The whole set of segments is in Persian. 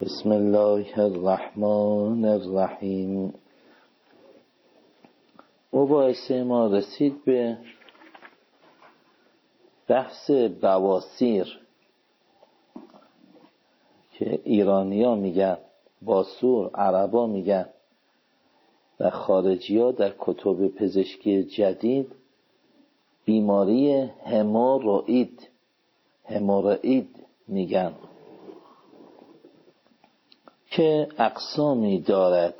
بسم الله الرحمن الرحیم. مباحثه ما رسید به بحث بواسیر که ایرانی‌ها میگن باسور، عربا میگن و خارجی‌ها در کتب پزشکی جدید بیماری هموروئید میگن که اقسامی دارد.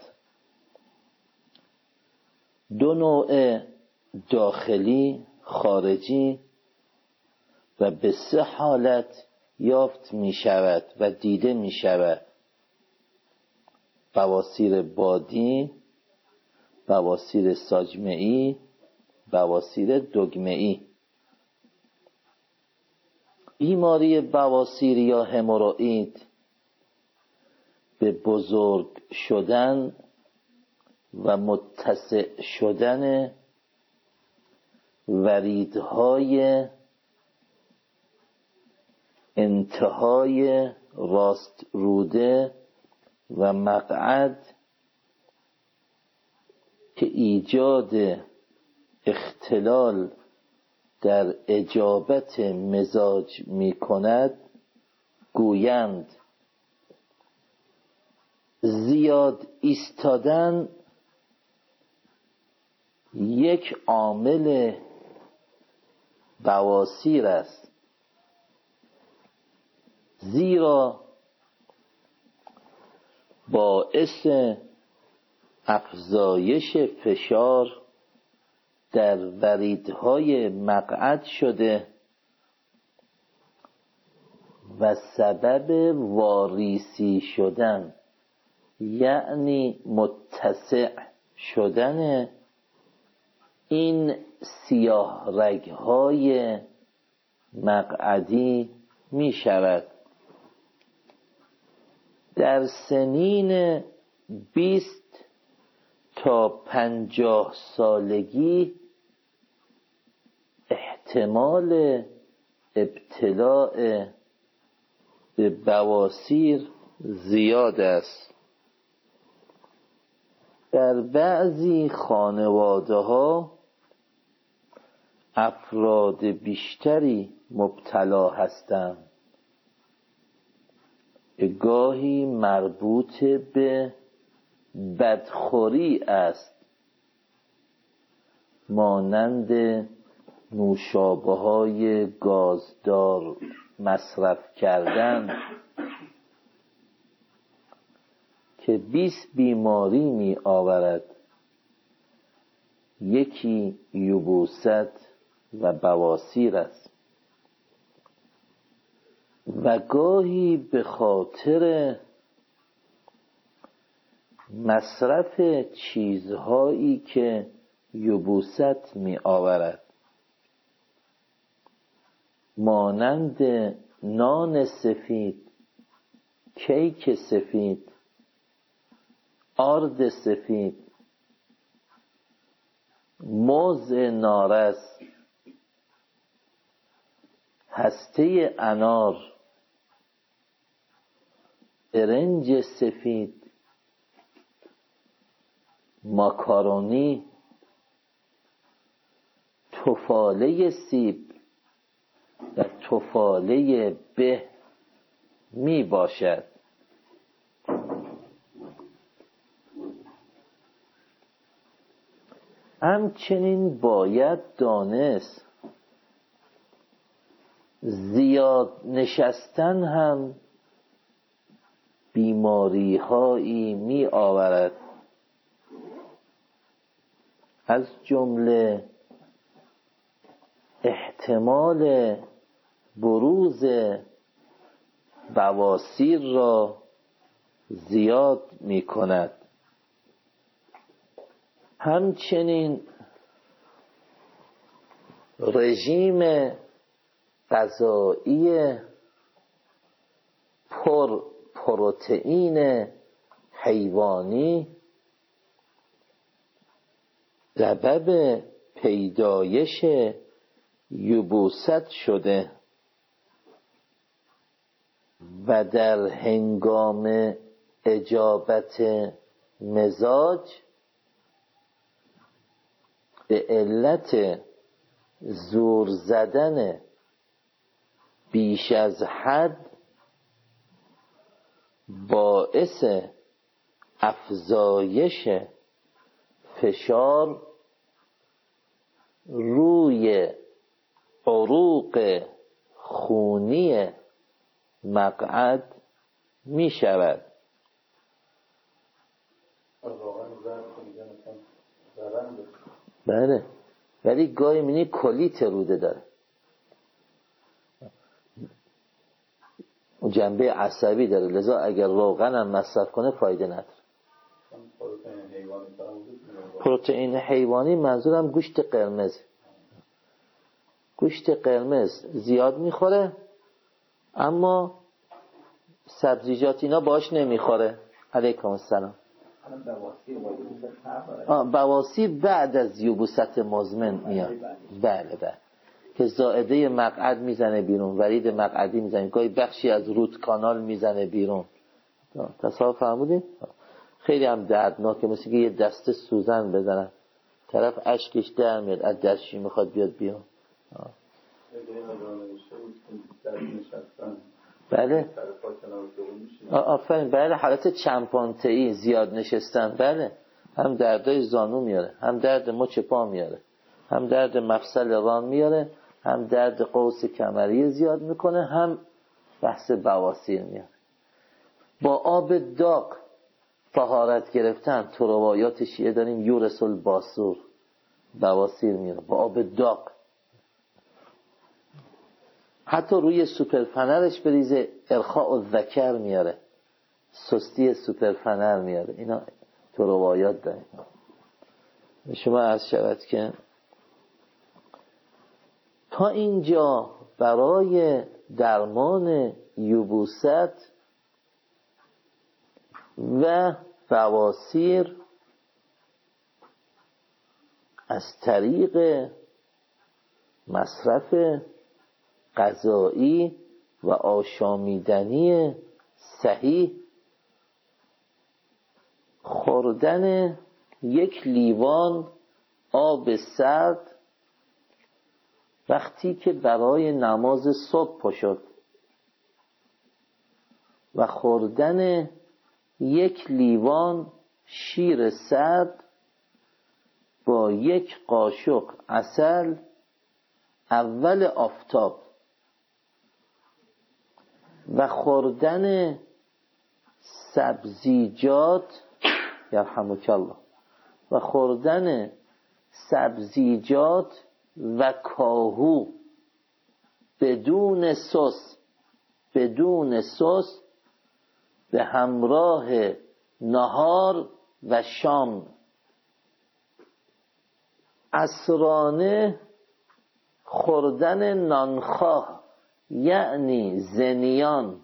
دو نوع داخلی، خارجی و به سه حالت یافت می شود و دیده می شود: بواسیر بادی، بواسیر ساجمه‌ای، بواسیر دگمه‌ای. بیماری بواسیر یا هموروئید به بزرگ شدن و متسع شدن وریدهای انتهای راست روده و مقعد که ایجاد اختلال در اجابت مزاج می کند گویند زیاد ایستادن یک عامل بواسیر است، زیرا باعث افزایش فشار در وریدهای مقعد شده و سبب واریسی شدن، یعنی متسع شدن این سیاه رگ‌های مقعدی می شود. در سنین 20 تا 50 سالگی احتمال ابتلاء به بواسیر زیاد است. در بعضی خانواده‌ها افراد بیشتری مبتلا هستند. گاهی مربوط به بدخوری است، مانند نوشابه‌های گازدار مصرف کردن که 20 بیماری می آورد. یکی یبوست و بواسیر است و گاهی به خاطر مصرف چیزهایی که یبوست می آورد، مانند نان سفید، کیک سفید، آرد سفید، موز نارس، هسته انار، برنج سفید، ماکارونی، تفاله سیب و تفاله به می باشد. همچنین باید دانست زیاد نشستن هم بیماری هایی می آورد، از جمله احتمال بروز بواسیر را زیاد می کند. همچنین رژیم غذایی پر پروتئین حیوانی سبب پیدایش یبوست شده و در هنگام اجابت مزاج به علت زور زدن بیش از حد باعث افزایش فشار روی عروق خونی مقعد می شود. بله، ولی گاهی منی کلیت روده داره، جنبه عصبی داره، لذا اگر روغن هم مصرف کنه فایده نداره. پروتئین حیوانی منظورم گوشت قرمز. گوشت قرمز زیاد میخوره اما سبزیجات اینا باش نمیخوره. علیکم السلام. بواسیر بعد از یبوست مزمن میاد. بله بله، که زائده مقعد میزنه بیرون، ورید مقعدی میزنه، گاهی بخشی از روت کانال میزنه بیرون. تصور فرمودید؟ خیلی هم دردناکه، مثل که یه دسته سوزن بزنن، طرف اشکش در میاد، از دستشی میخواد بیاد بیرون. بله آفرین، بله، حالت چمپانته‌ای زیاد نشستن، بله، هم دردای زانو میاره، هم درد مچ پا میاره، هم درد مفصل ران میاره، هم درد قوس کمری زیاد میکنه، هم بحث بواسیر میاره. با آب داغ طهارت گرفتن، تو روایات شیعه داریم یورس الباسور، بواسیر میاره با آب داغ. حتی روی سوپرفنرش بریزه ارخاء الذکر میاره، سستی سوپرفنر میاره. اینا تو روایات داریم. شما عرض شود که تا اینجا برای درمان یبوست و بواسیر از طریق مصرف غذایی و آشامیدنی صحیح، خوردن 1 لیوان آب سرد وقتی که برای نماز صبح پا شد و خوردن 1 لیوان شیر سرد با 1 قاشق عسل اول آفتاب و خوردن سبزیجات یرحمک الله و خوردن سبزیجات و کاهو بدون سس به همراه نهار و شام. عصرانه خوردن نانخواه یعنی زنیان،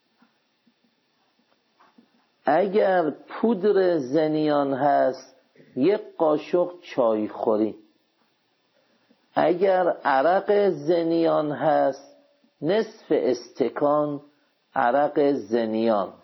اگر پودر زنیان هست 1 قاشق چای خوری، اگر عرق زنیان هست نصف استکان عرق زنیان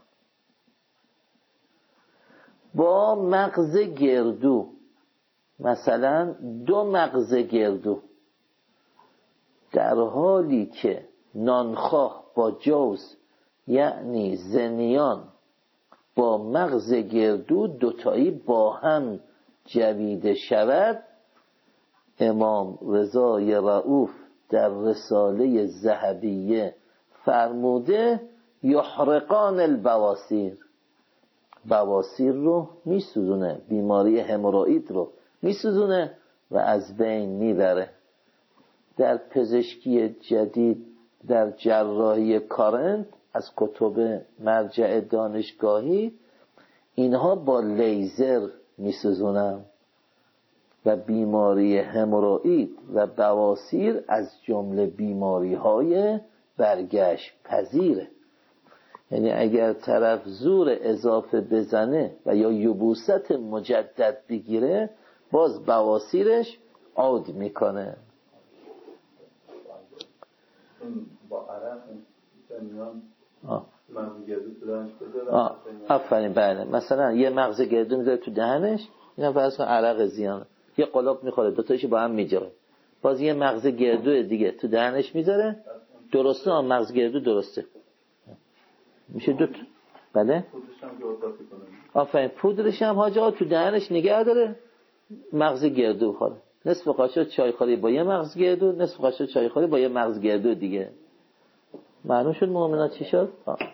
با مغز گردو، مثلا 2 مغز گردو، در حالی که نانخواه با جوز یعنی زنیان با مغز گردو دوتایی با هم جویده شود. امام رضای رؤوف در رساله ذهبیه فرموده یحرقان البواسیر، بواسیر رو میسوزونه، بیماری هموروئید رو میسوزونه و از بین میبره. در پزشکی جدید در جراحی کارنت از کتب مرجع دانشگاهی اینها با لیزر میسوزونن و بیماری هموروئید و بواسیر از جمله بیماری‌های برگشت پذیره. یعنی اگر طرف زور اضافه بزنه و یا یبوست مجدد بگیره باز بواسیرش عود میکنه. با عرق زنیان آفرین. بله مثلا یه مغز گردو میذاره تو دهنش، اینا فرض کن عرق زیانه، یه قلاب میخوره دو تاشو با هم میجره، باز یه مغز گردو دیگه تو دهنش میذاره، درسته مغز گردو درسته میشه دوت. بله آفرین. پودرش هم حاج آقا تو دهنش نگه داره، مغز گردو بخوره، نصف قاشق چای خوری با یه مغز گردو، نصف قاشق چای خوری با یه مغز گردو دیگه. معلوم شد مؤمنات چی شد؟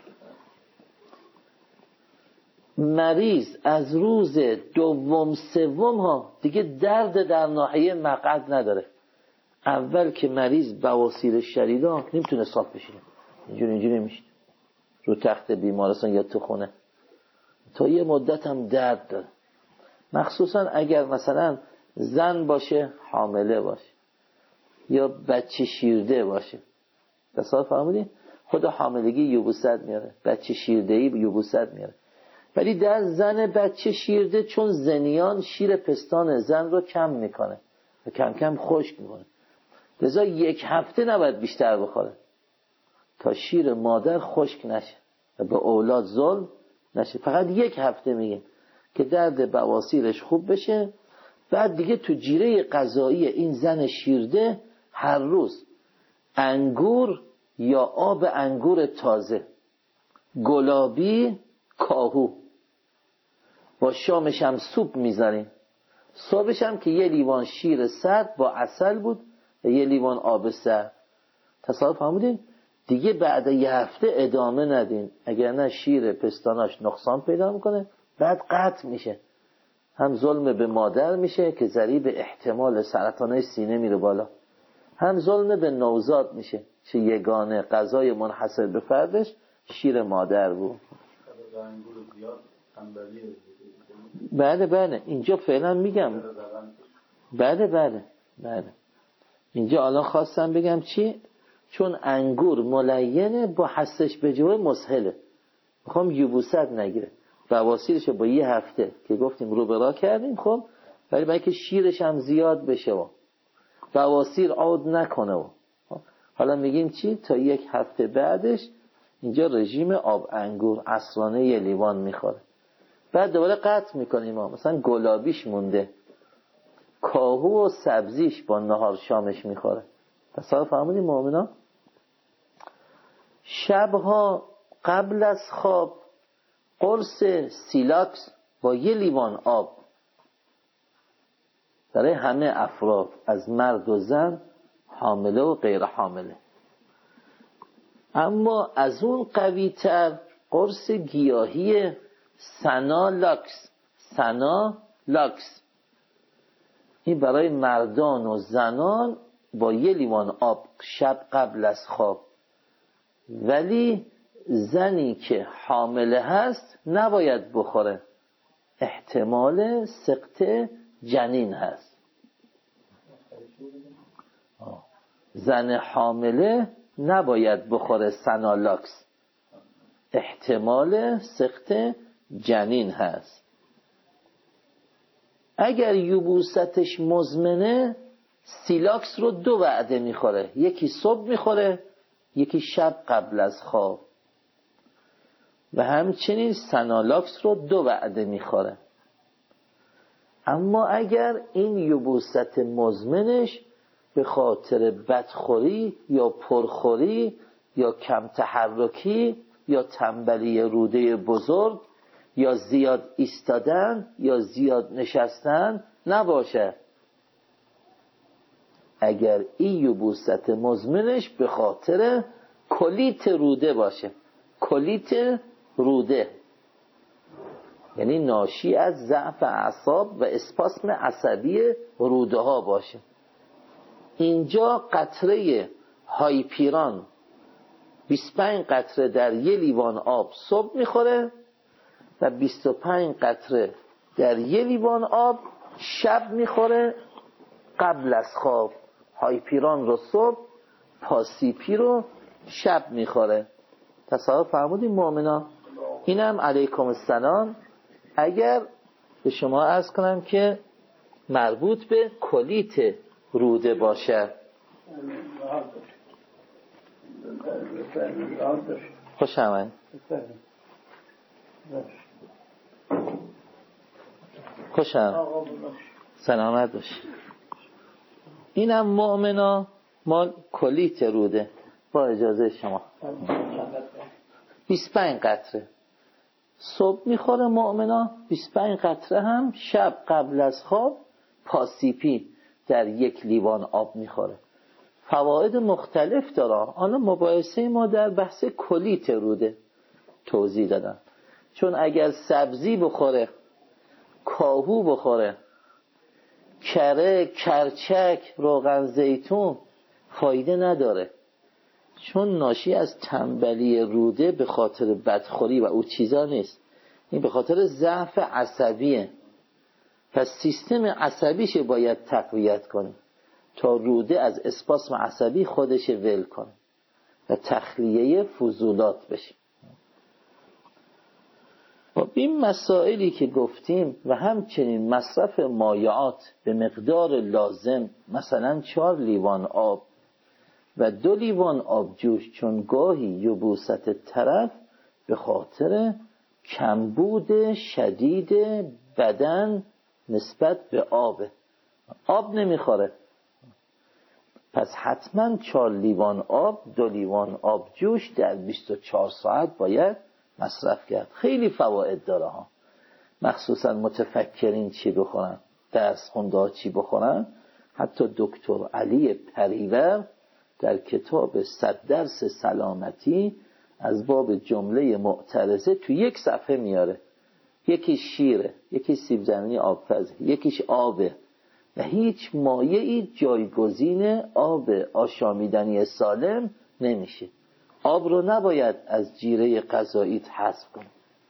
مریض از روز دوم سوم ها دیگه درد در ناحیه مقعد نداره. اول که مریض بواسیر شدیده نمیتونه صاف بشینه، اینجوری میشه رو تخت بیمارستان یا تو خونه، تا یه مدت هم درد داره. مخصوصا اگر مثلا زن باشه، حامله باشه یا بچه شیرده باشه. تصور فهمیدین؟ خود حاملگی یبوست میاره، بچه شیردهی یبوست میاره. ولی در زن بچه شیرده چون زنیان شیر پستان زن رو کم میکنه و کم کم خشک میکنه، لذا 1 هفته نباید بیشتر بخوره تا شیر مادر خشک نشه و به اولاد ظلم نشه. فقط 1 هفته میگیم که درد بواسیرش خوب بشه. بعد دیگه تو جیره غذایی این زن شیرده هر روز انگور یا آب انگور تازه، گلابی، کاهو، با شامش هم سوپ میذاریم، صبحش هم که 1 لیوان شیر سرد با عسل بود و 1 لیوان آب سرد. تصادف فهمیدین؟ دیگه بعد 1 هفته ادامه ندین، اگر نه شیر پستاناش نقصان پیدا میکنه، بعد قطع میشه، هم ظلم به مادر میشه که ضریب احتمال سرطانای سینه میره بالا، هم ظلم به نوزاد میشه چه یگانه غذای منحصر به فردش شیر مادر بود. بله اینجا فعلا میگم. بله اینجا الان خواستم بگم چی؟ چون انگور ملینه با حسش به جوه مسهله، میخوام یبوست نگیره، بواسیرش با 1 هفته که گفتیم رو برا کردیم. خب ولی باید که شیرش هم زیاد بشه و بواسیر عود نکنه و حالا میگیم چی؟ تا 1 هفته بعدش اینجا رژیم آب انگور عصرانه 1 لیوان میخوره. بعد دوباره قطع میکنیم مثلا گلابیش مونده، کاهو و سبزیش با نهار شامش میخوره. تصور فهمیدین مؤمنا؟ شبها قبل از خواب قرص سیلاکس با 1 لیوان آب برای همه افراد از مرد و زن، حامله و غیر حامله. اما از اون قوی تر قرص گیاهی سنالاکس، این برای مردان و زنان با 1 لیوان آب شب قبل از خواب. ولی زنی که حامله هست نباید بخوره، احتمال سقط جنین هست. زن حامله نباید بخوره سنالاکس، احتمال سقط جنین هست. اگر یبوستش مزمنه سیلاکس رو 2 وعده میخوره، یکی صبح میخوره، یکی شب قبل از خواب، و همچنین سنالاکس رو 2 وعده میخوره. اما اگر این یبوست مزمنش به خاطر بدخوری یا پرخوری یا کم تحرکی یا تنبلی روده بزرگ یا زیاد ایستادن یا زیاد نشستن نباشه، اگر این یبوست مزمنش به خاطر کلیت روده باشه، کلیت روده یعنی ناشی از ضعف اعصاب و اسپاسم عصبی روده ها باشه، اینجا قطره هایپیران 25 قطره در 1 لیوان آب صبح میخوره و 25 قطره در 1 لیوان آب شب میخوره قبل از خواب. هایپیران رو صبح، پاسیپی رو شب میخوره. تصور فرمودین مؤمنان؟ اینم علیکم السلام. اگر به شما عرض کنم که مربوط به کلیت روده باشه. خوش آمد. خوش آمد. سلامت باش. اینم مؤمنا مال کلیت روده. با اجازه شما 25 قطره صبح میخوره مؤمنا، 25 قطره هم شب قبل از خواب پاسیپی در 1 لیوان آب میخوره. فواید مختلف داره. آن مباحثه ما در بحث کلیت روده توضیح دادم. چون اگر سبزی بخوره، کاهو بخوره، کره، کرچک، روغن زیتون، فایده نداره. چون ناشی از تنبلی روده به خاطر بدخوری و او چیزا نیست، این به خاطر ضعف عصبیه. پس سیستم عصبیش باید تقویت کنه تا روده از اسپاسم عصبی خودش ول کنه و تخلیه فضولات بشه. این مسائلی که گفتیم و همچنین مصرف مایعات به مقدار لازم، مثلا 4 لیوان آب و 2 لیوان آبجوش، چون گاهی یبوست طرف به خاطر کمبود شدید بدن نسبت به آب نمیخوره. پس حتما 4 لیوان آب، 2 لیوان آبجوش در 24 ساعت باید مصرف کرد. خیلی فواید داره ها. مخصوصا متفکرین چی بخورن، درس خونده چی بخورن. حتی دکتر علی پریور در کتاب 100 درس سلامتی از باب جمله معترضه تو 1 صفحه میاره. یکی شیره، یکی سیب زمینی آبپزه، یکیش آبه و هیچ مایعی جایگزین آب آشامیدنی سالم نمیشه. آب رو نباید از جیره غذاییت حذف کنی.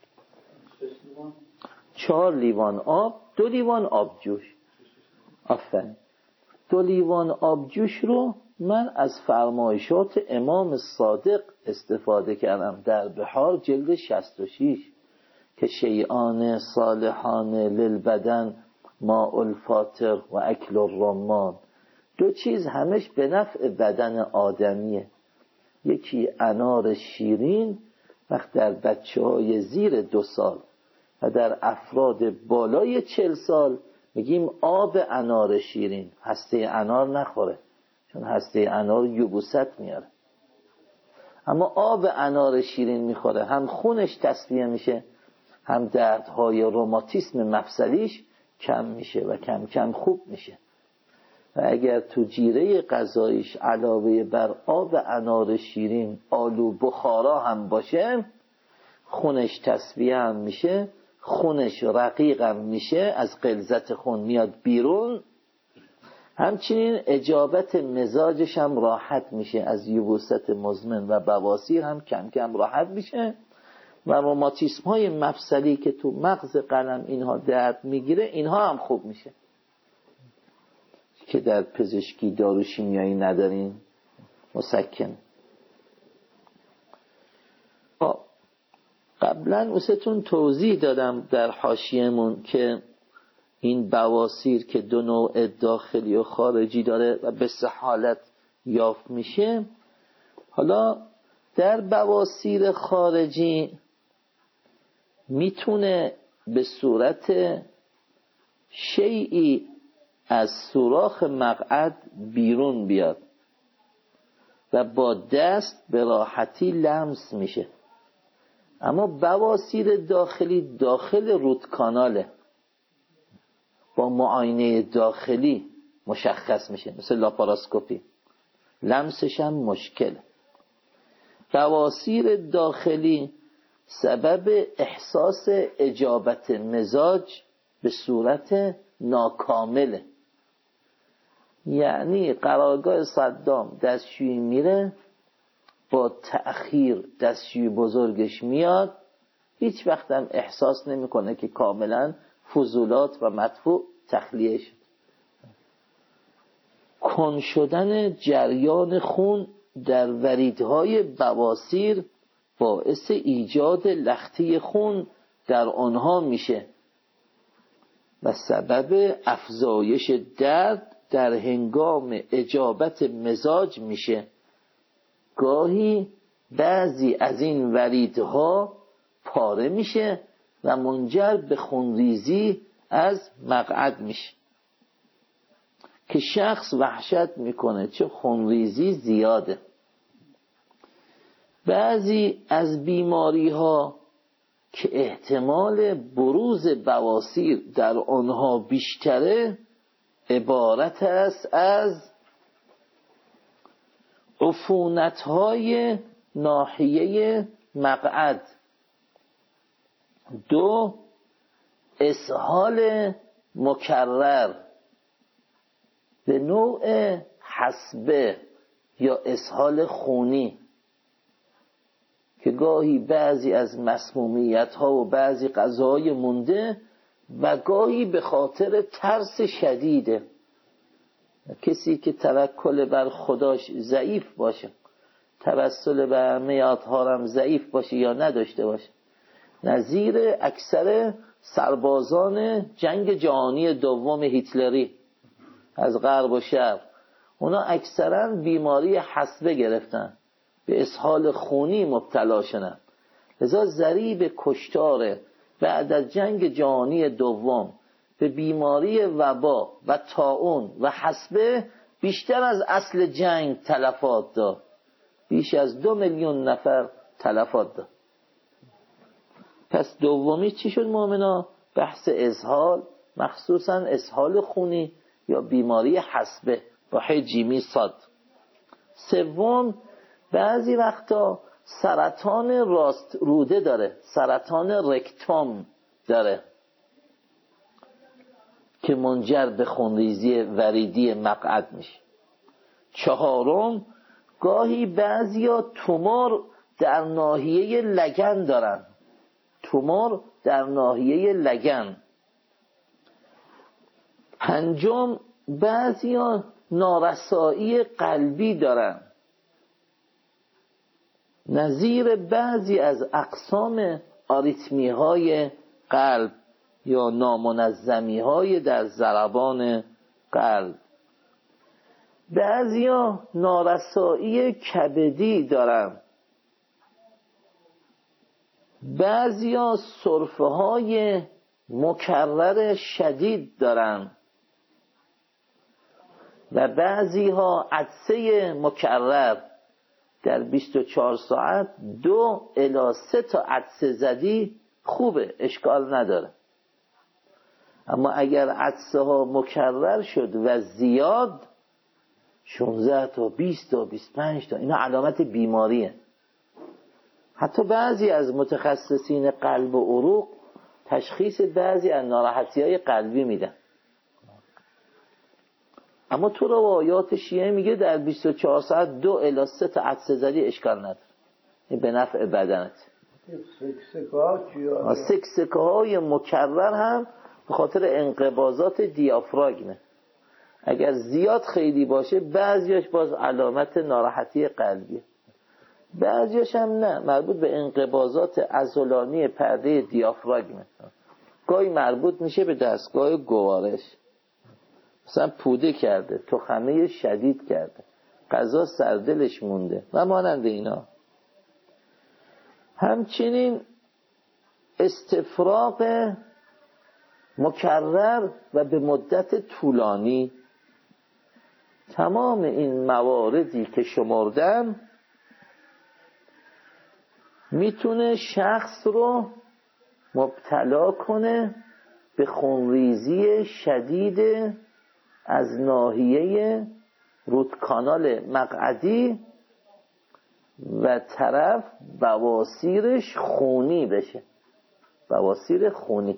4 لیوان آب، 2 لیوان آبجوش. آفرین. 2 لیوان آبجوش رو من از فرمایشات امام صادق استفاده کردم در بحار جلد 66 که شیئان صالحان للبدن ماء الفاطر و اکل الرمان. 2 چیز همش به نفع بدن آدمیه. یکی انار شیرین وقت در بچه‌های زیر 2 سال و در افراد بالای 40 سال میگیم آب انار شیرین. هسته انار نخوره چون هسته انار یبوست میاره. اما آب انار شیرین میخوره، هم خونش تصفیه میشه، هم دردهای روماتیسم مفصلیش کم میشه و کم کم خوب میشه. و اگر تو جیره غذاییش علاوه بر آب انار شیرین آلو بخارا هم باشه، خونش تصفیه هم میشه، خونش رقیق هم میشه، از غلظت خون میاد بیرون. همچنین اجابت مزاجش هم راحت میشه، از یبوست مزمن و بواسیر هم کم کم راحت میشه و روماتیسم های مفصلی که تو مغز قلم اینها درد میگیره اینها هم خوب میشه که در پزشکی داروشیمیایی ندارین مسکن. قبلا واسهتون توضیح دادم در حاشیه‌مون که این بواسیر که 2 نوع داخلی و خارجی داره و به 3 حالت یافت میشه. حالا در بواسیر خارجی میتونه به صورت شیئی از سوراخ مقعد بیرون بیاد و با دست به راحتی لمس میشه. اما بواسیر داخلی داخل رودکاناله، با معاینه داخلی مشخص میشه، مثل لاپاراسکوپی. لمسش هم مشکله. بواسیر داخلی سبب احساس اجابت مزاج به صورت ناکامله. یعنی قرارگاه صدام دستشویی میره، با تأخیر دستشویی بزرگش میاد، هیچ وقت هم احساس نمیکنه که کاملا فضولات و مدفوع تخلیه شد. کن شدن جریان خون در وریدهای بواسیر باعث ایجاد لختی خون در آنها میشه و سبب افزایش درد در هنگام اجابت مزاج میشه. گاهی بعضی از این وریدها پاره میشه و منجر به خونریزی از مقعد میشه که شخص وحشت میکنه چه خونریزی زیاده. بعضی از بیماری ها که احتمال بروز بواسیر در آنها بیشتره عبارت است از عفونت های ناحیه مقعد، 2 اسهال مکرر به نوع حصبه یا اسهال خونی که گاهی بعضی از مسمومیت ها و بعضی غذاهای مونده و گاهی به خاطر ترس شدیده. کسی که توکل بر خداش ضعیف باشه، توسل به همه اطهارم ضعیف باشه یا نداشته باشه، نظیر اکثر سربازان جنگ جهانی دوم هیتلری از غرب و شرق، اونا اکثرا بیماری حصبه گرفتن، به اسهال خونی مبتلا شدن. لذا ضریب کشتار بعد از جنگ جهانی دوم به بیماری وبا و طاعون و حصبه بیشتر از اصل جنگ تلفات داد. بیش از 2 میلیون نفر تلفات داد. پس دومی چی شد مومنا؟ بحث اسهال، مخصوصا اسهال خونی یا بیماری حصبه با جیمی صاد. سوم، بعضی وقتا سرطان راست روده داره، سرطان رکتوم داره که منجر به خونریزی وریدی مقعد میشه. 4، گاهی بعضیا تومور در ناحیه لگن دارن، تومور در ناحیه لگن. 5، بعضیا نارسایی قلبی دارن، نظیر بعضی از اقسام آریتمی های قلب یا نامنظمی های در ضربان قلب. بعضیا نارسایی کبدی دارن، بعضیا سرفه های مکرر شدید دارن و بعضی ها عطسه مکرر. در 24 ساعت 2 الی 3 تا عطسه زدی خوبه، اشکال نداره. اما اگر عطسه ها مکرر شد و زیاد، 16 تا 20 تا 25 تا، اینا علامت بیماریه. حتی بعضی از متخصصین قلب و عروق تشخیص بعضی از ناراحتی‌های قلبی میدن. اما تو روایات شیعه میگه در 24 ساعت 2 الی 3 تا عطسه زدی اشکال نداره، این به نفع بدنت. سکسکه های مکرر هم به خاطر انقباضات دیافراگمه. اگر زیاد خیلی باشه بعضیاش باز علامت ناراحتی قلبیه، بعضیاش هم نه، مربوط به انقباضات عضلانی پرده دیافراگمه. گاهی مربوط میشه به دستگاه گوارش، مثلا پوده کرده، تخمه شدید کرده، غذا سردلش مونده و مانند اینا. همچنین استفراغ مکرر و به مدت طولانی. تمام این مواردی که شمردم میتونه شخص رو مبتلا کنه به خونریزی شدید از ناحیه رودکانال مقعدی و طرف بواسیرش خونی بشه، بواسیر خونی.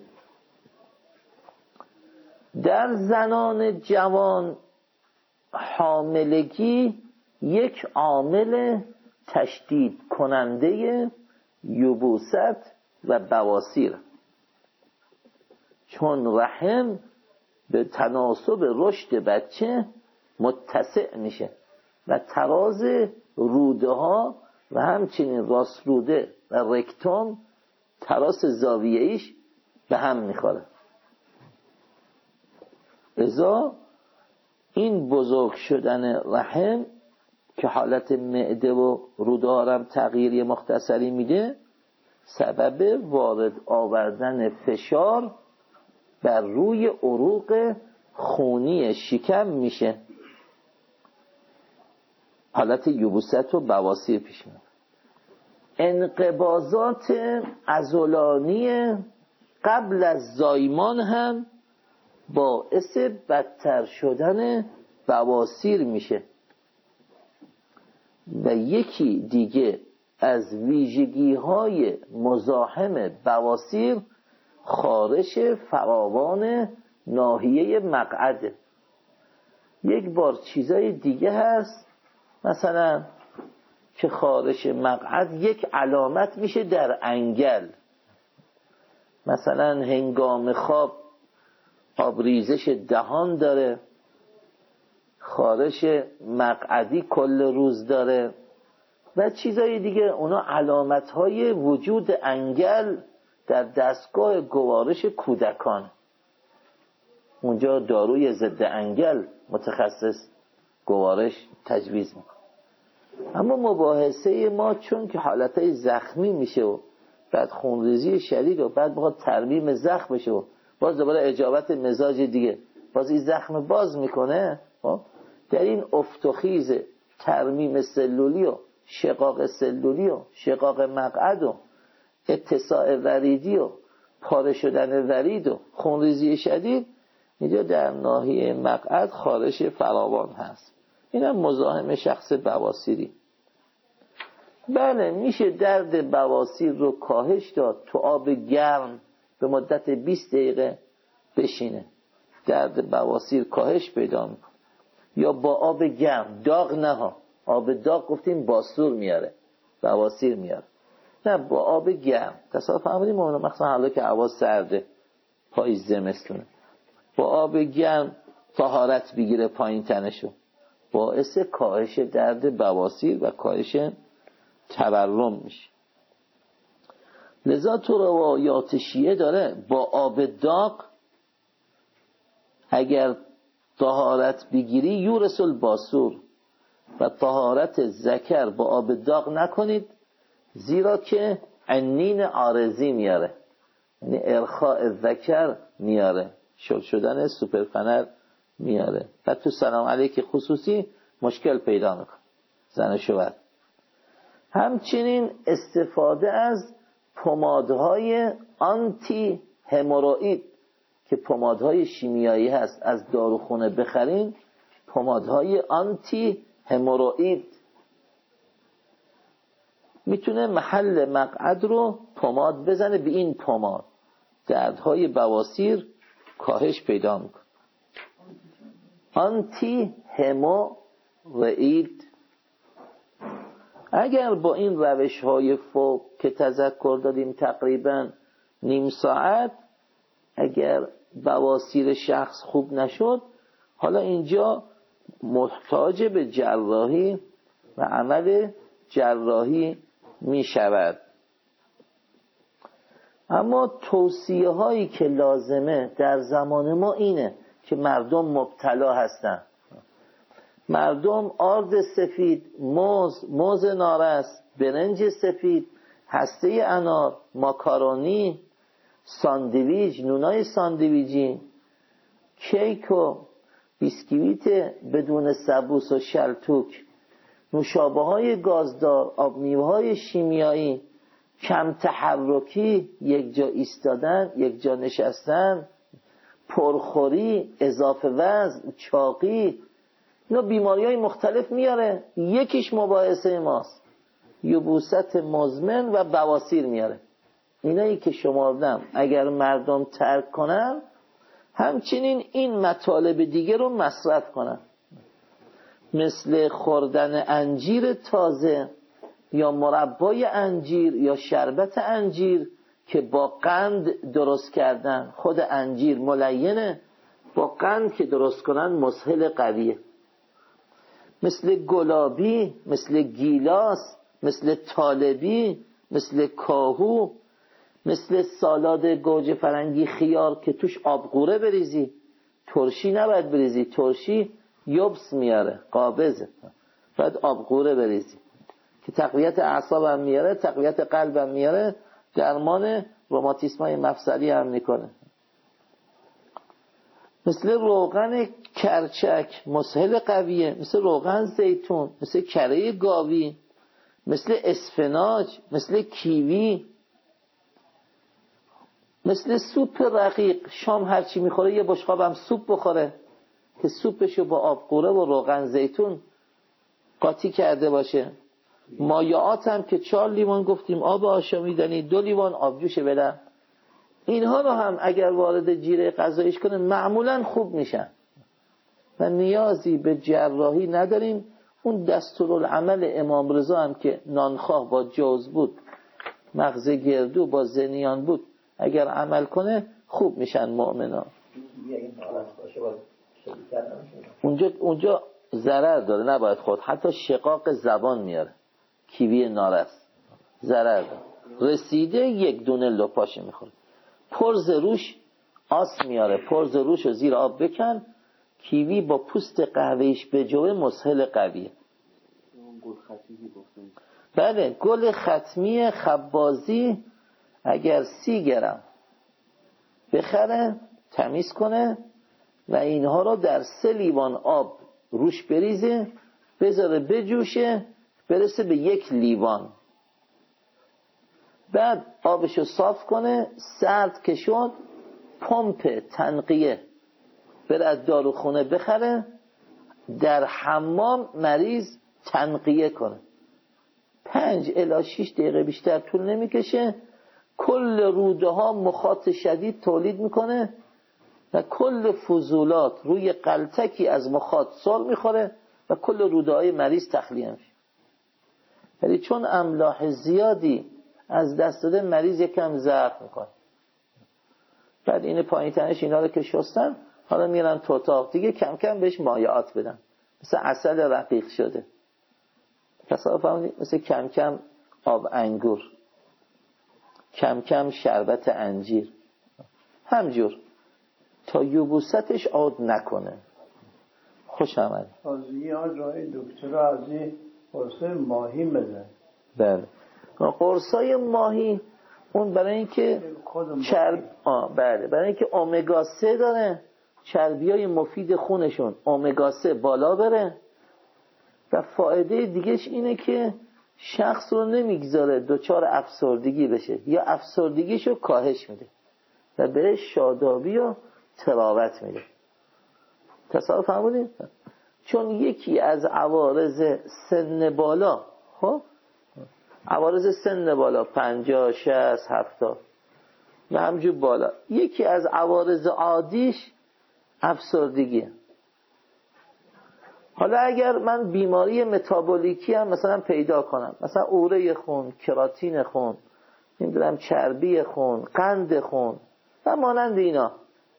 در زنان جوان حاملگی یک عامل تشدید کننده یبوست و بواسیر، چون رحم به تناسب رشد بچه متسع میشه و تراز روده ها و همچنین راست روده و رکتوم تراس زاویه‌ایش به هم میخوره. لذا این بزرگ شدن رحم که حالت معده و رودارم تغییری مختصری میده، سبب وارد آوردن فشار بر روی عروق خونی شکم میشه. حالت یبوست و بواسیر پیش میاد. انقباضات عضلانی قبل از زایمان هم باعث بدتر شدن بواسیر میشه. و یکی دیگه از ویژگی‌های مزاحم بواسیر خارش فراوان ناحیه مقعد. یک بار چیزای دیگه هست، مثلا که خارش مقعد یک علامت میشه در انگل، مثلا هنگام خواب آبریزش دهان داره، خارش مقعدی کل روز داره و چیزای دیگه. اونا علامت‌های وجود انگل در دستگاه گوارش کودکان. اونجا داروی ضد انگل متخصص گوارش تجویز میکنه. اما مباحثه ما چون که حالتهای زخمی میشه و بعد خونریزی شدید و بعد بخواد ترمیم زخم بشه و باز دوباره اجابت مزاج دیگه، باز این زخم باز میکنه. در این افت و خیز ترمیم سلولی و شقاق سلولی و شقاق مقعد و اتساع وریدی و پاره شدن ورید و خونریزی شدید، اینجا در ناحیه مقعد خارش فراوان هست. این هم مزاحم شخص بواسیری. بله، میشه درد بواسیر رو کاهش داد. تو آب گرم به مدت 20 دقیقه بشینه، درد بواسیر کاهش پیدا میکنه. یا با آب گرم، داغ نه ها، آب داغ گفتیم باسور میاره، بواسیر میاره. نه، با آب گرم. تصادف فرمودیم مثلا حالا که هوا سرده، پاییز زمستونه، با آب گرم طهارت بگیره پایین تنشو، باعث کاهش درد بواسیر و کاهش تورم میشه. لذا تو روایات شیعه داره با آب داغ اگر طهارت بگیری یورث الباسور، و طهارت ذکر با آب داغ نکنید، زیرا که عنین عارضی میاره، یعنی ارخاء ذکر میاره، شل شدن سوپرفنر میاره و تو سلام علیک خصوصی مشکل پیدا میکنه زن شوهر. همچنین استفاده از پمادهای آنتی هموروئید که پمادهای شیمیایی هست، از داروخونه بخرین پمادهای آنتی هموروئید، میتونه محل مقعد رو پماد بزنه. به این پماد دردهای بواسیر کاهش پیدا میکنه. آنتی هموروئید. اگر با این روش های فوق که تذکر دادیم تقریبا نیم ساعت، اگر بواسیر شخص خوب نشد، حالا اینجا محتاج به جراحی و عمل جراحی می شود. اما توصیه هایی که لازمه در زمان ما اینه که مردم مبتلا هستن. مردم آرد سفید، موز نارس، برنج سفید، هسته انار، ماکارونی، ساندویچ، نونای ساندویجی، کیک و بیسکویت بدون سبوس و شلتوک، نوشابه های گازدار، آب میوه های شیمیایی، کم تحرکی، یک جا ایستادن، یک جا نشستن، پرخوری، اضافه وزن، چاقی، اینا بیماری های مختلف میاره. یکیش مباحثه ماست، یبوست مزمن و بواسیر میاره. اینایی که شماردم اگر مردم ترک کنن، همچنین این مطالب دیگه رو مصرف کنن، مثل خوردن انجیر تازه یا مربای انجیر یا شربت انجیر که با قند درست کردن. خود انجیر ملینه، با قند که درست کنن مسهل قویه. مثل گلابی، مثل گیلاس، مثل طالبی، مثل کاهو، مثل سالاد گوجه فرنگی خیار که توش آبغوره بریزی، ترشی نباید بریزی، ترشی یبس میاره، قابضه. باید آبقوره بریزی که تقویت اعصابم میاره، تقویت قلبم میاره، درمان روماتیسمای مفصلی هم میکنه. مثل روغن کرچک مسهل قویه، مثل روغن زیتون، مثل کره گاوی، مثل اسفناج، مثل کیوی، مثل سوپ رقیق. شام هرچی میخوره یه بشقاب هم سوپ بخوره که سوپشو با آبقوره و روغن زیتون قاطی کرده باشه. مایعات هم که 4 لیوان گفتیم آب آشامیدنی، 2 لیوان آبجوش بدن، اینها رو هم اگر وارد جیره غذاییش کنه معمولا خوب میشن و نیازی به جراحی نداریم. اون دستورالعمل امام رضا هم که نانخواه با جوز بود، مغز گردو با زنیان بود، اگر عمل کنه خوب میشن مؤمنا. اونجا ضرر داره، نباید خورد. حتی شقاق زبان میاره کیوی نارس، ضرر داره. رسیده 1 دونه لپاشه میخوره. پرز روش آس میاره، پرز روش رو زیر آب بکن. کیوی با پوست قهوه‌ایش بجوه مسهل قویه. بله، گل ختمی خبازی اگر 30 گرم بخره تمیز کنه و اینها رو در 3 لیوان آب روش بریزه، بذاره بجوشه، برسه به 1 لیوان. بعد آبشو صاف کنه، سرد که شد پمپ تنقیه بره از داروخونه بخره، در حمام مریض تنقیه کنه. 5 الی 6 دقیقه بیشتر طول نمیکشه. کل روده ها مخاط شدید تولید میکنه و کل فضولات روی قلتکی از مخاط سر میخوره و کل روده های مریض تخلیه میشه. ولی چون املاح زیادی از دست داده، مریض یکم ضعف میکنه. بعد این پایین تنش اینا رو که شستن، حالا میرن تو اتاق دیگه کم کم بهش مایعات بدن، مثل عسل رقیق شده، تصادف فهمیدید، مثل کم کم آب انگور، کم کم شربت انجیر، همجور تا یبوستش عود نکنه. خوش آمد. قاضی ها جای دکتر از این قرصه ماهی بده. بله، قرصای ماهی اون برای اینکه بله، برای اینکه امگا 3 داره، چربیای مفید خونشون امگا 3 بالا بره و فایده دیگهش اینه که شخص رو نمیگذاره دچار افسردگی بشه یا افسردگیشو کاهش میده و بهش شادابی و تراوت میده. تصور فرمودید؟ چون یکی از عوارض سن بالا، خب عوارض سن بالا 50 60 70 و همجور بالا، یکی از عوارض عادیش افسردگیه. حالا اگر من بیماری متابولیکی هم مثلا پیدا کنم، مثلا اوره خون، کراتین خون، نمیدونم چربی خون، قند خون و مانند اینا،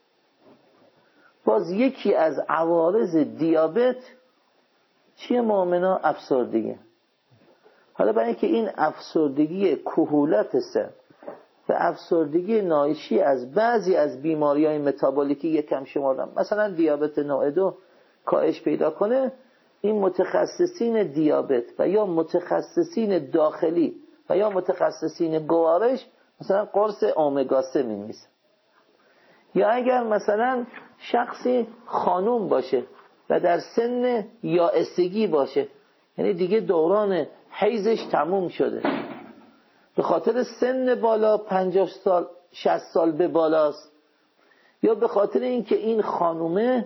باز یکی از عوارض دیابت چیه مؤمنا؟ افسردگی. حالا برای اینکه این افسردگی کهولت سن و افسردگی ناشی از بعضی از بیماری‌های متابولیکی یکم شمردم، مثلا دیابت نوع 2 کاهش پیدا کنه، این متخصصین دیابت و یا متخصصین داخلی و یا متخصصین گوارش مثلا قرص امگا 3 می‌نویسن. یا اگر مثلا شخصی خانوم باشه و در سن یائسگی باشه، یعنی دیگه دوران حیضش تموم شده، به خاطر سن بالا 50 سال 60 سال به بالاست، یا به خاطر اینکه این خانومه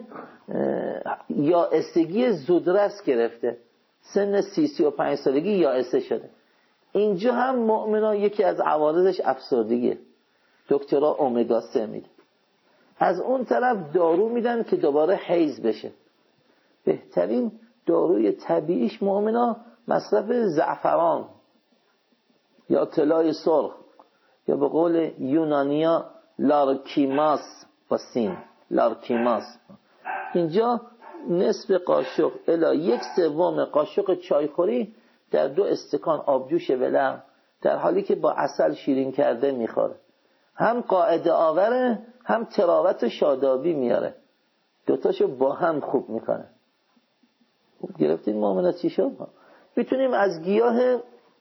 یائسگی زودرس گرفته، سن 30-35 سالگی یائسه شده، اینجا هم مؤمنا یکی از عوارضش افسردگیه، دکترها امگا 3 میده. از اون طرف دارو میدن که دوباره حیض بشه. بهترین داروی طبیعیش مؤمنا مصرف زعفران یا طلای سرخ یا به قول یونانیا لارکیماس با سین، لارکیماس. اینجا نصف قاشق الی 1/3 قاشق چایخوری در 2 استکان آبجوش ولرم در حالی که با عسل شیرین کرده میخوره، هم قاعده آوره هم تراوت و شادابی میاره، دوتاشو با هم خوب میکنه. گرفتین مؤمنات چی شد؟ میتونیم از گیاه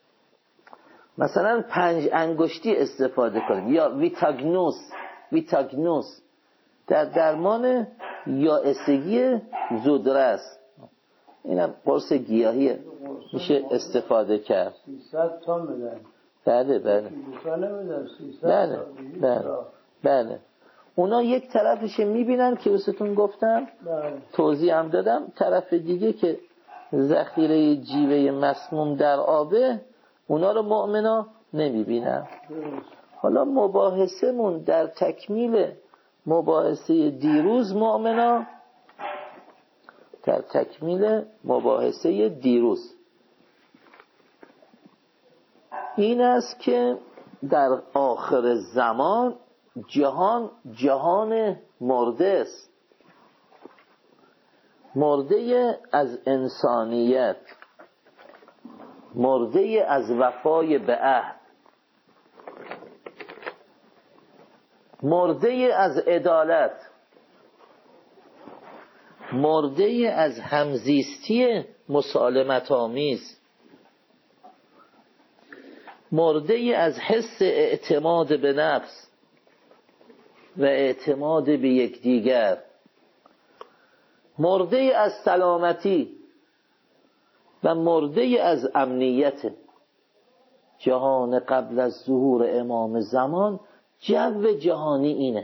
مثلا 5 انگشتی استفاده کنیم، یا ویتاگنوس در درمان یائسگی زودرس، اینم قرص گیاهیه میشه استفاده کرد. 300 تا میدن. بله. اونا یک طرفش میبینن که بهتون گفتم، توضیح هم دادم، طرف دیگه که ذخیره جیوه مسموم در آبه، اونا رو مؤمنا نمیبینن. حالا مباحثمون در تکمیل مباحثه دیروز مؤمنا، در تکمیل مباحثه دیروز این است که در آخر زمان جهان مرده است، مرده از انسانیت، مرده از وفای به عهد، مرده از عدالت، مرده از همزیستی مسالمت آمیز، مرده از حس اعتماد به نفس و اعتماد به یکدیگر، مرده از سلامتی و مرده از امنیت. جهان قبل از ظهور امام زمان جو جهانی اینه،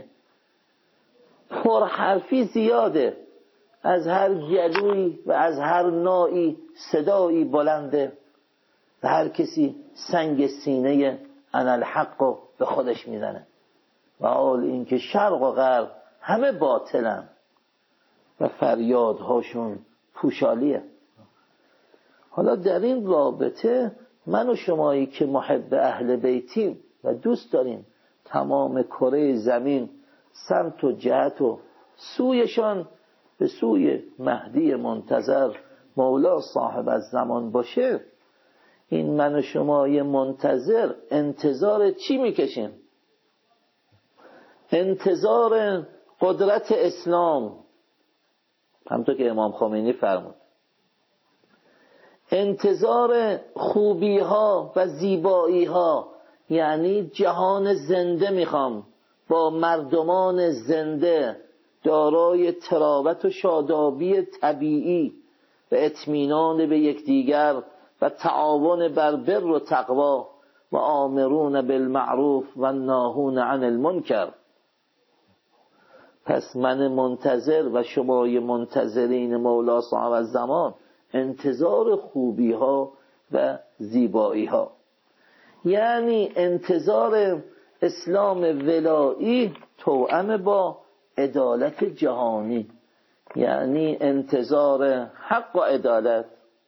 پرحرفی زیاده، از هر گلویی و از هر نوعی صدایی بلنده و هر کسی سنگ سینه انا الحق رو به خودش میزنه و حال اینکه شرق و غرب همه باطلن و فریادهاشون پوشالیه. حالا در این رابطه من و شمایی که محب اهل بیتیم و دوست داریم تمام کره زمین سمت و جهت و سویشان به سوی مهدی منتظر مولا صاحب الزمان باشه، این من و شمای منتظر انتظار چی میکشیم؟ انتظار قدرت اسلام، همونطور که امام خمینی فرمود، انتظار خوبی ها و زیبایی ها، یعنی جهان زنده میخوام با مردمان زنده دارای تراوت و شادابی طبیعی و اطمینان به یکدیگر و تعاون بر بر و تقوا و آمرون بالمعروف و ناهون عن المنکر. پس من منتظر و شمای منتظرین مولا صاحب الزمان انتظار خوبی ها و زیبایی ها، یعنی انتظار اسلام ولایی توأم با عدالت جهانی، یعنی انتظار حق و عدالت.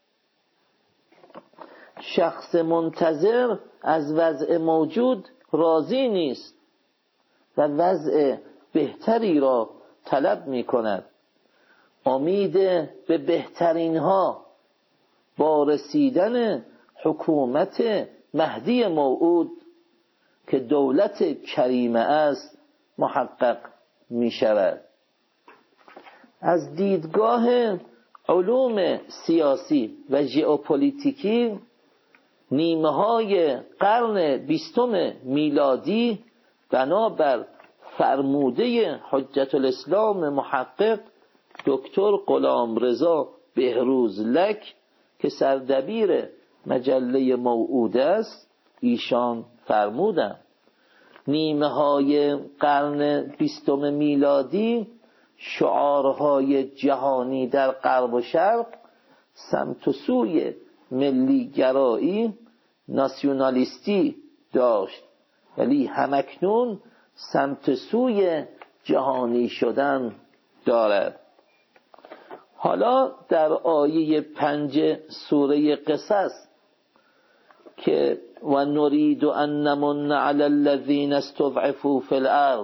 شخص منتظر از وضع موجود راضی نیست و وضع بهتری را طلب می کند، امید به بهترین ها با رسیدن حکومت مهدی موعود که دولت کریمه است محقق می شود. از دیدگاه علوم سیاسی و ژئوپلیتیکی نیمه های قرن 20 میلادی بنابر فرموده حجت الاسلام محقق دکتر غلامرضا بهروزلک که سردبیر مجله موعود است، ایشان فرمودند نیمه های قرن 20 میلادی شعارهای جهانی در غرب و شرق سمت و سوی ملی گرایی ناسیونالیستی داشت، ولی همکنون سمت سوی جهانی شدن دارد. حالا در آیه 5 سوره قصص که و نرید ان نمن علی الذین استضعفوا فی الارض،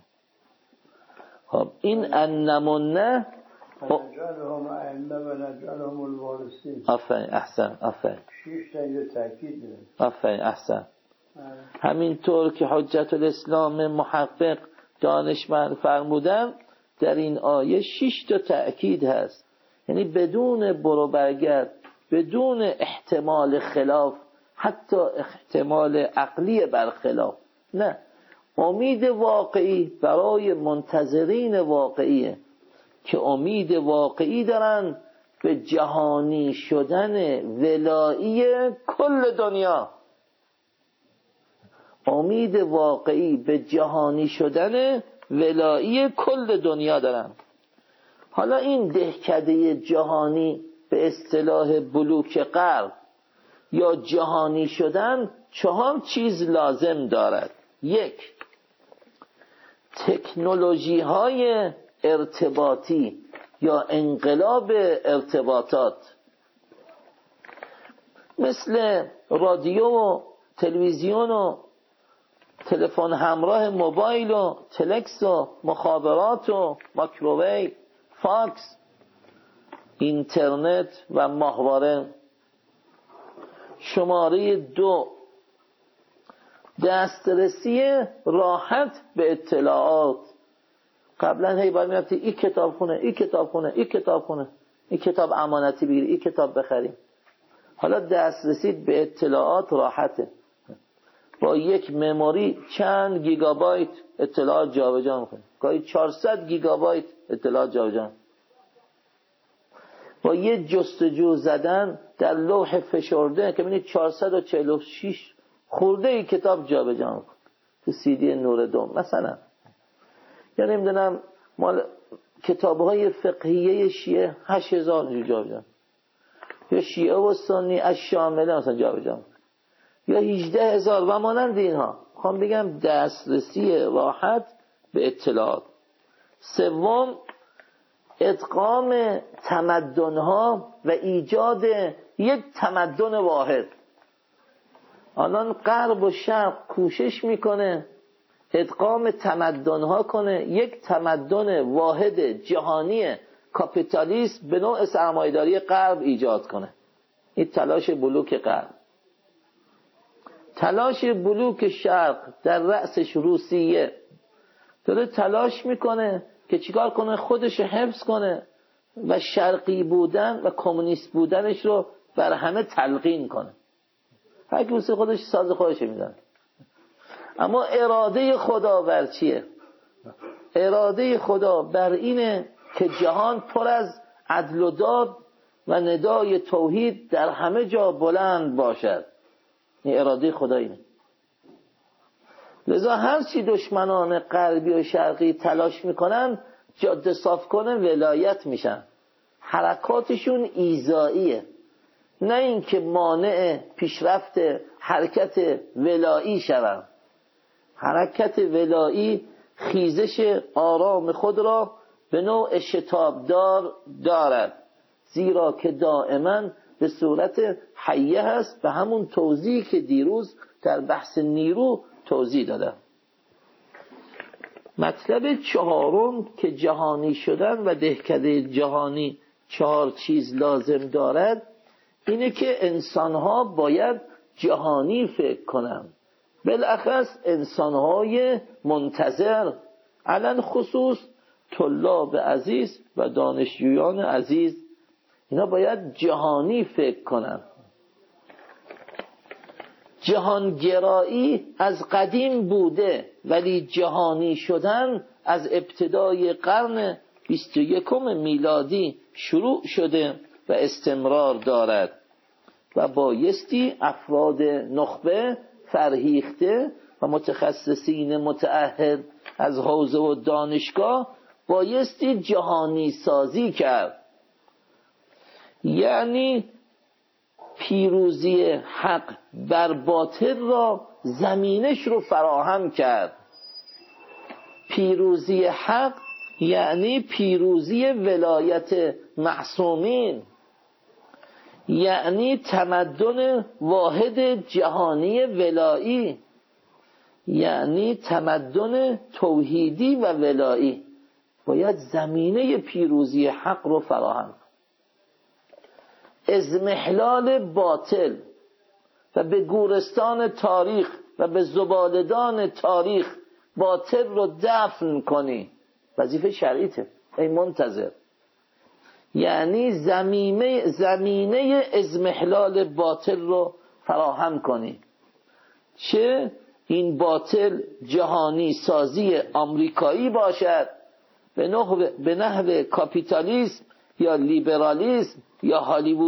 خب این ان نمن نجعلهم ائمه و نجعلهم الوارثین. آفرین، احسن، آفرین، 6 تا اینو تاکید داره. آفرین، احسن. همینطور که حجت الاسلام محقق دانشمند فرمودن در این آیه 6 تا تأکید هست، یعنی بدون برو برگرد، بدون احتمال خلاف، حتی احتمال عقلی برخلاف. نه، امید واقعی برای منتظرین واقعیه که امید واقعی دارن به جهانی شدن ولایی کل دنیا. امید واقعی به جهانی شدن ولایی کل دنیا دارن. حالا این دهکده جهانی به اصطلاح بلوک غرب یا جهانی شدن 4 چیز لازم دارد. 1. تکنولوژی های ارتباطی یا انقلاب ارتباطات، مثل رادیو و تلویزیون و تلفن همراه موبایل و تلکس و مخابرات و مایکروویو، فاکس، اینترنت و ماهواره. شماره 2، دسترسی راحت به اطلاعات. قبلا هی باید میرفتی این کتاب خونه، این کتاب خونه، این کتاب خونه، این کتاب امانتی بگیری، این کتاب بخریم. حالا دسترسی به اطلاعات راحته. با یک مموری چند گیگابایت اطلاعات جابجا می‌کنی. گاهی 400 گیگابایت اطلاعات جابجا. با یه جستجو زدن در لوح فشرده که ببینید 446 خورده ای کتاب جابجا می‌کنی. تو سی دی نوردون مثلا. یا نمیدونم مال کتاب‌های فقهیه شیعه 8000 جابجا. یا شیعه و سنی از شامله مثلا جابجا. یا 18000 و مانند اینها. میخوام بگم دسترسی راحت به اطلاعات. 3. ادغام تمدن‌ها و ایجاد یک تمدن واحد. الان غرب و شرق کوشش میکنه ادغام تمدن‌ها کنه، یک تمدن واحد جهانی کاپیتالیسم به نوع سرمایه‌داری غرب ایجاد کنه. این تلاش بلوک غرب. تلاش بلوک شرق در رأسش روسیه داره تلاش میکنه که چیکار کنه؟ خودش حفظ کنه و شرقی بودن و کمونیست بودنش رو بر همه تلقین کنه. هر کی خودش ساز خودش میزنه. اما اراده خدا بر چیه؟ اراده خدا بر اینه که جهان پر از عدل و داد و ندای توحید در همه جا بلند باشد. این اراده خدا اینه. لذا هر چی دشمنان غربی و شرقی تلاش میکنن جاده صاف کنه ولایت میشن. حرکاتشون ایذائیه، نه اینکه مانع پیشرفت حرکت ولایی شوند. حرکت ولایی خیزش آرام خود را به نوع شتابدار دارد، زیرا که دائما به صورت حیه هست، به همون توضیحی که دیروز در بحث نیرو توضیح دادم. مطلب 4 که جهانی شدن و دهکده جهانی 4 چیز لازم دارد اینه که انسانها باید جهانی فکر کنند، بالاخص انسانهای منتظر، علن خصوص طلاب عزیز و دانشجویان عزیز. اینا باید جهانی فکر کنند. جهانگرایی از قدیم بوده، ولی جهانی شدن از ابتدای قرن 21 میلادی شروع شده و استمرار دارد و بایستی افراد نخبه فرهیخته و متخصصین متعهد از حوزه و دانشگاه بایستی جهانی سازی کرد، یعنی پیروزی حق بر باطل را زمینش رو فراهم کرد. پیروزی حق یعنی پیروزی ولایت معصومین، یعنی تمدن واحد جهانی ولایی، یعنی تمدن توحیدی و ولایی. باید زمینه پیروزی حق رو فراهم. اضمحلال باطل و به گورستان تاریخ و به زبالدان تاریخ باطل رو دفن کنی، وظیفه شرعیته ای منتظر. یعنی زمینه اضمحلال باطل رو فراهم کنی. چه این باطل جهانی سازی آمریکایی باشد به نحو کاپیتالیسم یا لیبرالیسم یا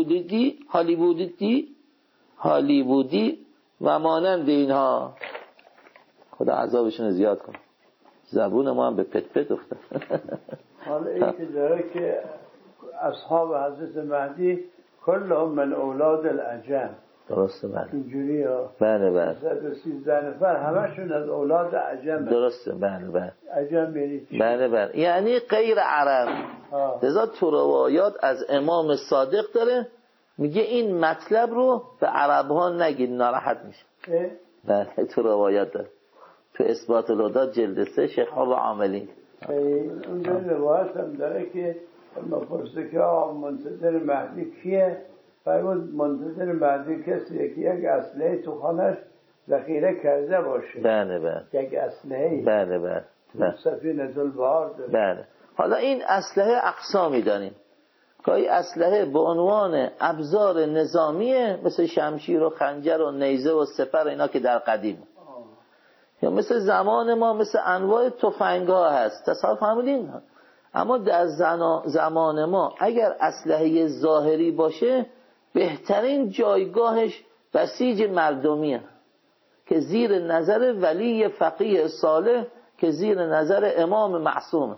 هالیوودی و مانند اینها. خدا عذابشون زیاد کنه. زبون ما هم به پت پت افتاد. حالا این که داره که اصحاب حضرت مهدی کلهم من اولاد العجم. درسته بله. اینجوری ها. بله. 113 نفر همشون از اولاد عجم. درسته بله. عجم یعنی چی؟ بله یعنی غیر عرب. لذا تو روایات از امام صادق داره میگه این مطلب رو به عرب ها نگید ناراحت میشه. بله تو روایات داره. تو اثبات الهدی جلد 3 شیخ ابو عاملی اونجا روایت هم داره که ما پرسه که منتظر مهدی کیه؟ فرمود منتظر مهدی کسیه که یک اسلحه تو خانش ذخیره کرده باشه. بله. یک اسلحه. بله. سفینه البحر داره. بله. حالا این اسلحه اقسامی داریم. گاهی اسلحه به عنوان ابزار نظامیه مثل شمشیر و خنجر و نیزه و سپر اینا که در قدیم، یا مثل زمان ما مثل انواع تفنگ‌ها هست. تصور فرمودین؟ اما در زمان ما اگر اسلحه ظاهری باشه بهترین جایگاهش بسیج مردمیه که زیر نظر ولی فقیه صالح که زیر نظر امام معصومه.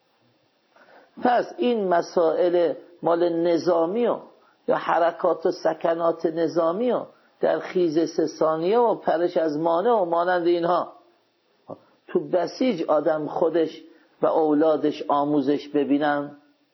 پس این مسائل مال نظامی یا حرکات و سکنات نظامی در خیز 3 ثانیه و پرش از مانع و مانند اینها تو بسیج آدم خودش و اولادش آموزش ببینن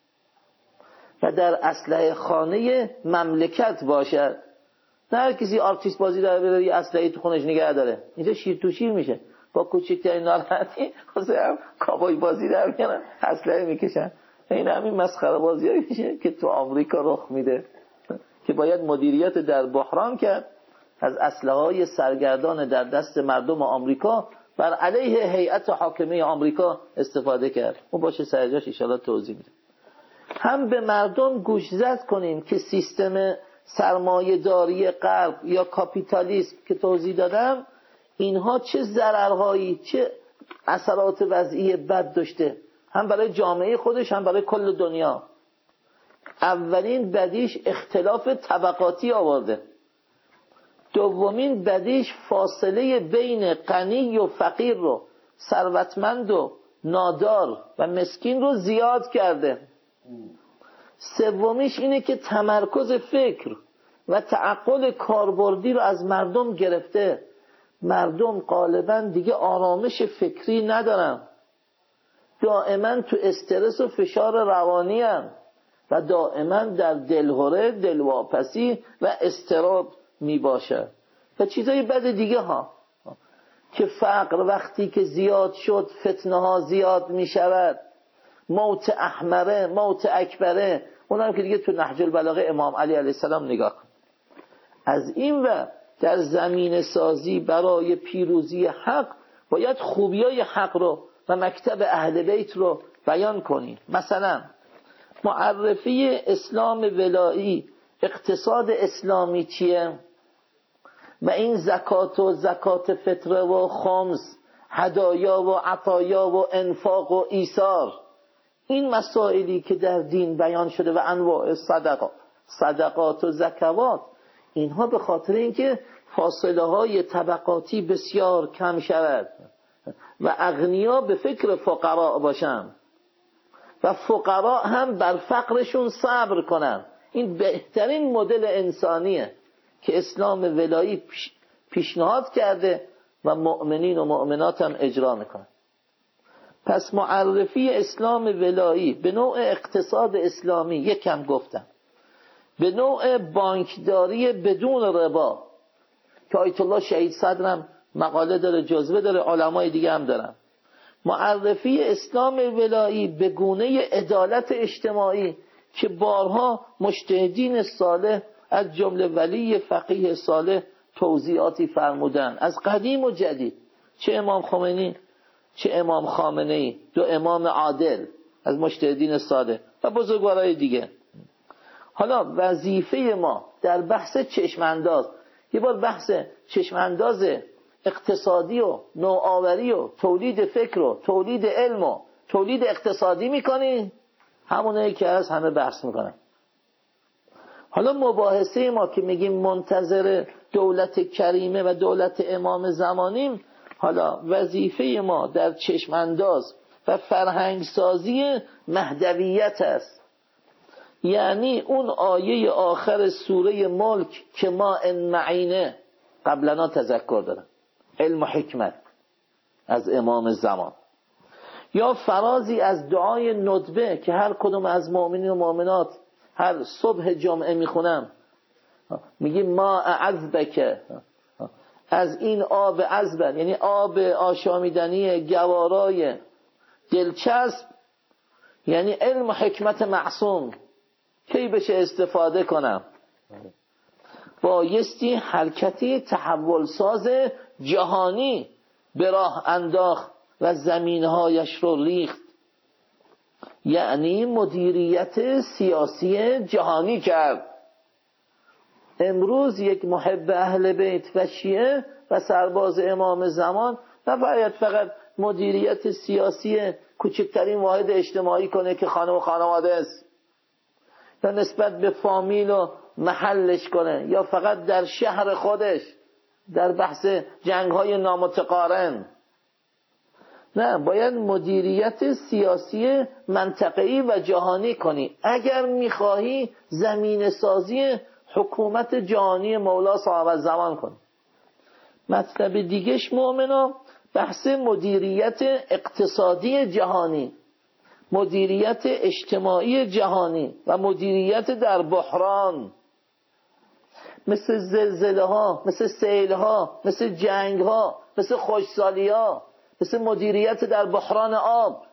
و در اسلحه خانه مملکت باشد. نه هر کسی آرتیست بازی داره بره یه اسلحه تو خونش نگه داره. اینجا شیر تو شیر میشه. با کوچکترین ناراحتی خاصه کابای بازی در میکنن اسلحه میکشن. این همین مسخره بازیایی میشه که تو آمریکا رخ میده که باید مدیریت در بحران کرد، از اسلحه‌های سرگردان در دست مردم آمریکا بر علیه هیئت حاکمه آمریکا استفاده کرد. اون باشه سرجاش ان شاءالله توضیح میده. هم به مردم گوشزد کنیم که سیستم سرمایه‌داری غرب یا کاپیتالیسم که توضیح دادم اینها چه ضررهایی چه اثرات وضعی بد داشته، هم برای جامعه خودش هم برای کل دنیا. اولین بدیش اختلاف طبقاتی آورده. دومین بدیش فاصله بین غنی و فقیر رو، ثروتمند و نادار و مسکین رو زیاد کرده. سومیش اینه که تمرکز فکر و تعقل کاربردی رو از مردم گرفته. مردم غالبا دیگه آرامش فکری ندارن، دائما تو استرس و فشار روانی هستند و دائما در دلهره، دلواپسی و اضطراب می باشه و چیزای بد دیگه ها که فقر وقتی که زیاد شد فتنه ها زیاد می شود. موت احمره، موت اکبره، اونم که دیگه تو نهج البلاغه امام علی علیه السلام نگاه کن. از این و در زمین سازی برای پیروزی حق باید خوبیای حق رو و مکتب اهل بیت رو بیان کنیم. مثلا معرفی اسلام ولایی، اقتصاد اسلامی چیه و این زکات فطره و خمس، هدایا و عطایا و انفاق و ایثار، این مسائلی که در دین بیان شده و انواع صدقات و زکوات، اینها به خاطر اینکه فاصله های طبقاتی بسیار کم شود و اغنیا به فکر فقرا باشن و فقرا هم بر فقرشون صبر کنن. این بهترین مدل انسانیه که اسلام ولایی پیشنهاد کرده و مؤمنین و مؤمنات هم اجرا میکنن. پس معرفی اسلام ولایی به نوع اقتصاد اسلامی یکم گفتم، به نوع بانکداری بدون ربا که آیت الله شهید صدرم مقاله داره، جزوه داره، علمای دیگه هم دارن. معرفی اسلام ولایی به گونه عدالت اجتماعی که بارها مجتهدین صالح از جمله ولی فقیه صالح توضیحاتی فرمودن از قدیم و جدید، چه امام خمینی چه امام خامنه‌ای، دو امام عادل از مجتهدین صالح و بزرگوارای دیگه. حالا وظیفه ما در بحث چشمانداز، یه بار بحث چشمانداز اقتصادی و نوآوری و تولید فکر و تولید علم و تولید اقتصادی میکنی، همونه که از همه بحث میکنن. حالا مباحثه ما که میگیم منتظر دولت کریمه و دولت امام زمانیم، حالا وظیفه ما در چشمانداز و فرهنگسازی مهدویت است. یعنی اون آیه آخر سوره ملک که ما ان معینه، قبلنا تذکر دارم، علم و حکمت از امام زمان، یا فرازی از دعای ندبه که هر کدوم از مؤمنین و مؤمنات هر صبح جمعه میخونم، میگیم ما اعذبک، از این آب عذبن، یعنی آب آشامیدنی گوارای دلچسب، یعنی علم و حکمت معصوم، کی بشه استفاده کنم؟ بایستی حرکتی تحول ساز جهانی به راه انداخت و زمینهایش رو ریخت، یعنی مدیریت سیاسی جهانی کرد. امروز یک محب اهل بیت و شیعه و سرباز امام زمان نباید فقط مدیریت سیاسی کوچکترین واحد اجتماعی کنه که خانم و خانواده است، یا نسبت به فامیل و محلش کنه، یا فقط در شهر خودش در بحث جنگ‌های نامتقارن. نه، باید مدیریت سیاسی منطقه‌ای و جهانی کنی اگر می‌خواهی زمین سازی حکومت جهانی مولا صاحب الزمان کنی. مطلب دیگهش مؤمنا بحث مدیریت اقتصادی جهانی، مدیریت اجتماعی جهانی و مدیریت در بحران، مثل زلزله ها، مثل سیل ها، مثل جنگ ها، مثل خشکسالی ها، مثل مدیریت در بحران آب.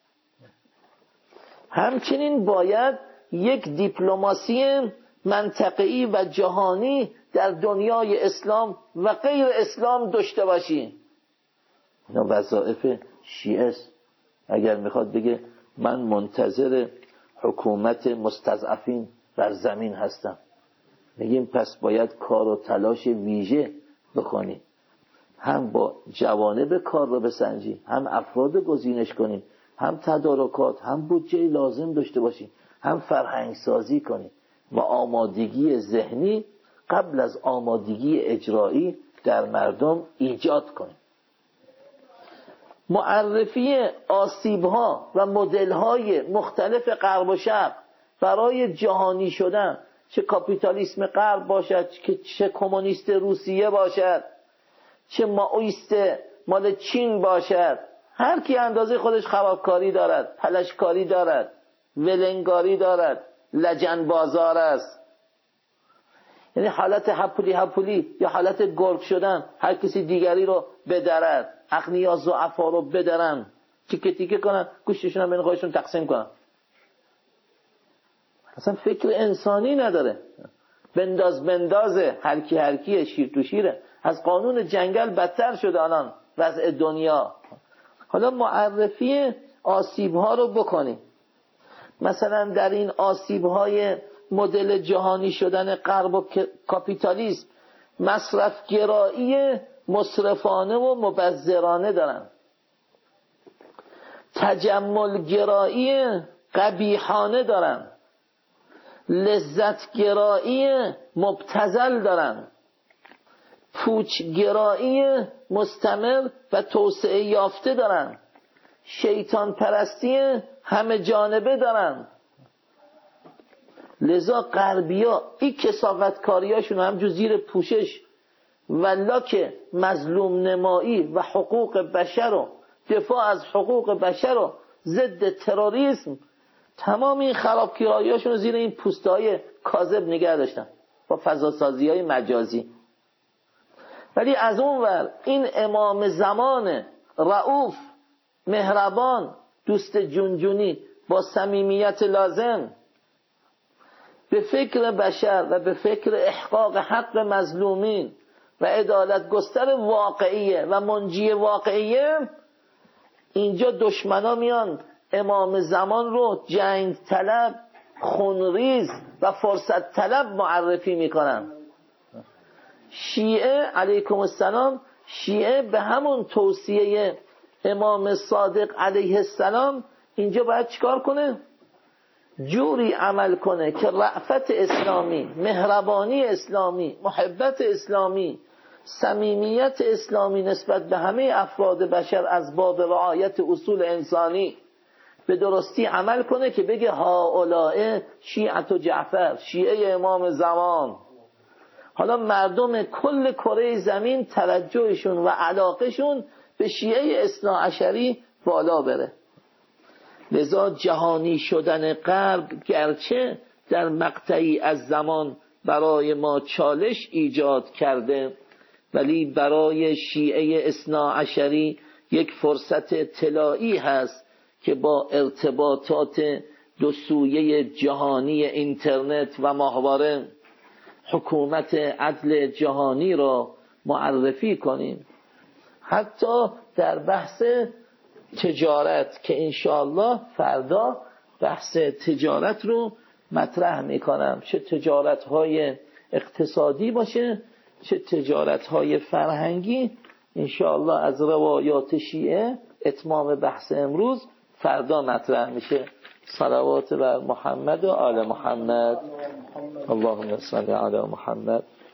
همچنین باید یک دیپلماسی منطقه‌ای و جهانی در دنیای اسلام و غیر اسلام داشته باشی. اینا وظایف شیعه است. اگر میخواد بگه من منتظر حکومت مستضعفین بر زمین هستم، میگیم پس باید کار و تلاش ویژه بکنی، هم با جوانب کار رو بسنجی، هم افراد گزینش کنی، هم تدارکات، هم بودجه لازم داشته باشی، هم فرهنگ سازی کنی و آمادگی ذهنی قبل از آمادگی اجرایی در مردم ایجاد کنی. معرفی آسیب‌ها و مدل‌های مختلف غرب و شرق برای جهانی شدن، چه کاپیتالیسم غرب باشد، چه کمونیست روسیه باشد، چه مائویست مال چین باشد، هر کی اندازه خودش خرابکاری دارد، پلشکاری دارد، ولنگاری دارد، لجن بازار است. یعنی حالت هپولی یا حالت گرگ شدن، هر کسی دیگری رو بدرد، اغنیا ضعفا رو بدرن، تیکه تیکه کنن، گوشتشون هم بین خودشون تقسیم کنن. اصلا فکر انسانی نداره. بندازه، هر کیه، شیر تو شیره. از قانون جنگل بدتر شده الان وضع دنیا. حالا معرفی آسیب‌ها رو بکنیم. مثلا در این آسیب‌های مدل جهانی شدن غرب و کاپیتالیسم، مصرف گرایی مصرفانه و مبذرانه دارن، تجمل گرایی قبیحانه دارن، لذت گرایی مبتذل دارن، پوچ گرایی مستمر و توسعه یافته دارن، شیطان پرستی همه جانبه دارن. لذا غربیا این کثافتکاریاشون همجور زیر پوشش ولاک مظلوم نمایی و حقوق بشر و دفاع از حقوق بشر و ضد تروریسم، تمام این خرابکاریاشون رو زیر این پوستهای کاذب نگه داشتن با فضاسازی‌های مجازی. ولی از اون ور این امام زمان رؤوف، مهربان، دوست جونجونی، با صمیمیت لازم، به فکر بشر و به فکر احقاق حق مظلومین و عدالت گستر واقعیه و منجی واقعیه، اینجا دشمنا میان امام زمان رو جنگ طلب، خونریز و فرصت طلب معرفی میکنن. شیعه علیکم السلام، شیعه به همون توصیه امام صادق علیه السلام اینجا باید چیکار کنه؟ جوری عمل کنه که رأفت اسلامی، مهربانی اسلامی، محبت اسلامی، صمیمیت اسلامی نسبت به همه افراد بشر از باب رعایت اصول انسانی به درستی عمل کنه که بگه هؤلاء شیعت جعفر، شیعه امام زمان. حالا مردم کل کره زمین توجهشون و علاقشون به شیعه اثناعشری بالا بره. لذا جهانی شدن غرب گرچه در مقطعی از زمان برای ما چالش ایجاد کرده، ولی برای شیعه اثناعشری یک فرصت طلایی هست که با ارتباطات دو سویه جهانی اینترنت و ماهواره حکومت عدل جهانی را معرفی کنیم. حتی در بحث تجارت که انشاءالله فردا بحث تجارت رو مطرح میکنم، چه تجارت های اقتصادی باشه چه تجارت های فرهنگی، انشاءالله از روایات شیعه اتمام بحث امروز فردا مطرح میشه. صلوات بر محمد و آل محمد. اللهم صل علی محمد.